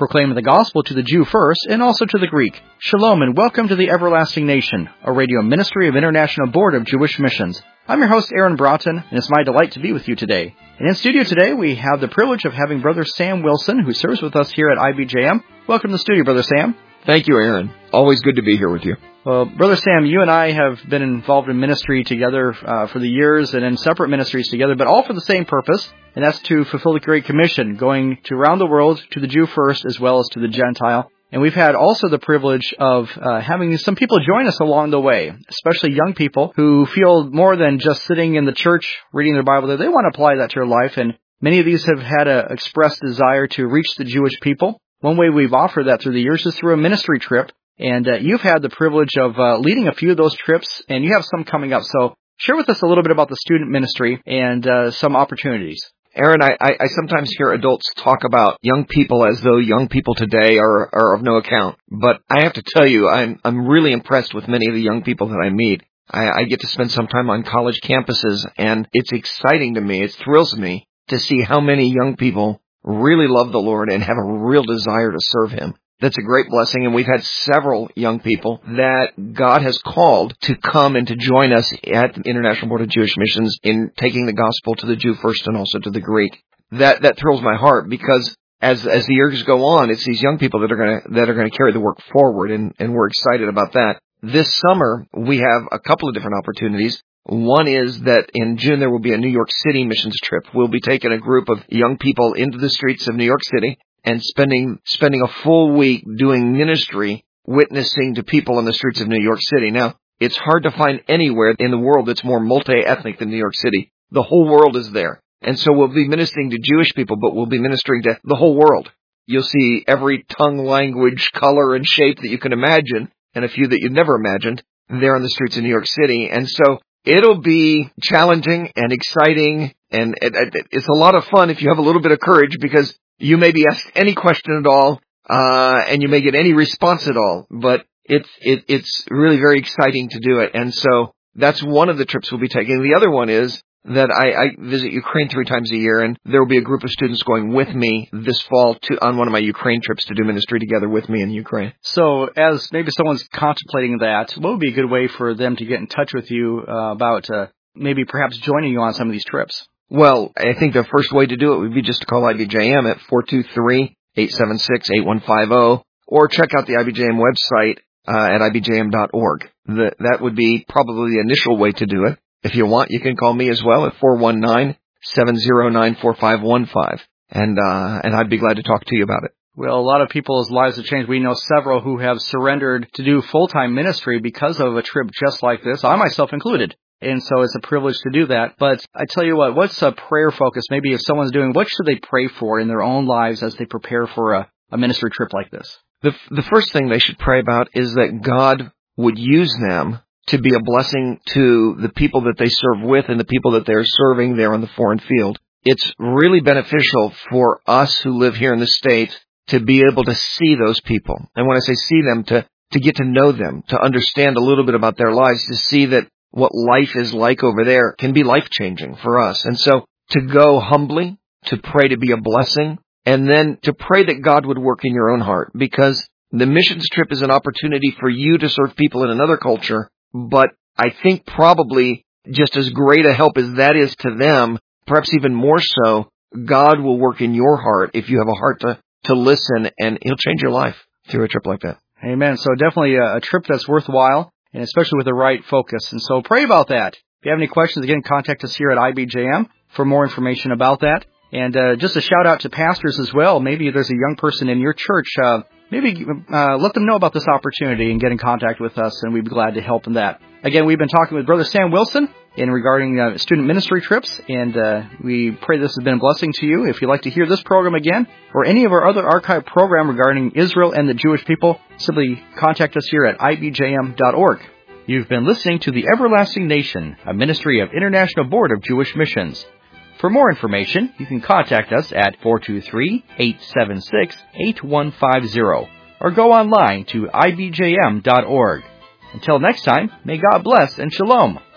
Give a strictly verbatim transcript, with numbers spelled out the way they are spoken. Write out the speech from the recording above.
proclaiming the gospel to the Jew first and also to the Greek. Shalom and welcome to the Everlasting Nation, a radio ministry of International Board of Jewish Missions. I'm your host, Aaron Broughton, and it's my delight to be with you today. And in studio today, we have the privilege of having Brother Sam Wilson, who serves with us here at I B J M. Welcome to the studio, Brother Sam. Thank you, Aaron. Always good to be here with you. Well, Brother Sam, you and I have been involved in ministry together uh, for the years and in separate ministries together, but all for the same purpose, and that's to fulfill the Great Commission, going to around the world to the Jew first as well as to the Gentile. And we've had also the privilege of uh, having some people join us along the way, especially young people who feel more than just sitting in the church reading their Bible. They want to apply that to their life, and many of these have had an expressed desire to reach the Jewish people. One way we've offered that through the years is through a ministry trip, and uh, you've had the privilege of uh, leading a few of those trips, and you have some coming up. So share with us a little bit about the student ministry and uh, some opportunities. Aaron, I, I, I sometimes hear adults talk about young people as though young people today are, are of no account. But I have to tell you, I'm, I'm really impressed with many of the young people that I meet. I, I get to spend some time on college campuses, and it's exciting to me. It thrills me to see how many young people really love the Lord and have a real desire to serve Him. That's a great blessing, and we've had several young people that God has called to come and to join us at the International Board of Jewish Missions in taking the gospel to the Jew first and also to the Greek. That that thrills my heart because as as the years go on, it's these young people that are going to that are going to carry the work forward, and, and we're excited about that. This summer, we have a couple of different opportunities. One is that in June there will be a New York City missions trip. We'll be taking a group of young people into the streets of New York City and spending spending a full week doing ministry, witnessing to people on the streets of New York City. Now, it's hard to find anywhere in the world that's more multi-ethnic than New York City. The whole world is there. And so we'll be ministering to Jewish people, but we'll be ministering to the whole world. You'll see every tongue, language, color, and shape that you can imagine, and a few that you've never imagined, there on the streets of New York City. And so it'll be challenging and exciting, and it, it, it's a lot of fun if you have a little bit of courage, because you may be asked any question at all, uh, and you may get any response at all, but it's, it, it's really very exciting to do it. And so that's one of the trips we'll be taking. The other one is that I, I visit Ukraine three times a year, and there will be a group of students going with me this fall to, on one of my Ukraine trips to do ministry together with me in Ukraine. So as maybe someone's contemplating that, what would be a good way for them to get in touch with you uh, about uh, maybe perhaps joining you on some of these trips? Well, I think the first way to do it would be just to call I B J M at four two three, eight seven six, eight one five zero, or check out the I B J M website uh, at I B J M dot org. The, that would be probably the initial way to do it. If you want, you can call me as well at four one nine, seven zero nine, four five one five, and uh, and I'd be glad to talk to you about it. Well, a lot of people's lives have changed. We know several who have surrendered to do full-time ministry because of a trip just like this, I myself included. And so it's a privilege to do that. But I tell you what, what's a prayer focus? Maybe if someone's doing, what should they pray for in their own lives as they prepare for a, a ministry trip like this? The, the first thing they should pray about is that God would use them to be a blessing to the people that they serve with and the people that they're serving there on the foreign field. It's really beneficial for us who live here in the States to be able to see those people. And when I say see them, to, to get to know them, to understand a little bit about their lives, to see that what life is like over there can be life-changing for us. And so to go humbly, to pray to be a blessing, and then to pray that God would work in your own heart, because the missions trip is an opportunity for you to serve people in another culture, but I think probably just as great a help as that is to them, perhaps even more so, God will work in your heart if you have a heart to, to listen, and He'll change your life through a trip like that. Amen. So definitely a, a trip that's worthwhile, and especially with the right focus. And so pray about that. If you have any questions, again, contact us here at I B J M for more information about that. And uh, just a shout out to pastors as well. Maybe there's a young person in your church. Uh, maybe uh, let them know about this opportunity and get in contact with us, and we'd be glad to help in that. Again, we've been talking with Brother Sam Wilson in regarding uh, student ministry trips, and uh, we pray this has been a blessing to you. If you'd like to hear this program again or any of our other archive program regarding Israel and the Jewish people, simply contact us here at I B J M dot org. You've been listening to The Everlasting Nation, a ministry of International Board of Jewish Missions. For more information, you can contact us at four two three, eight seven six, eight one five zero or go online to I B J M dot org. Until next time, may God bless and shalom.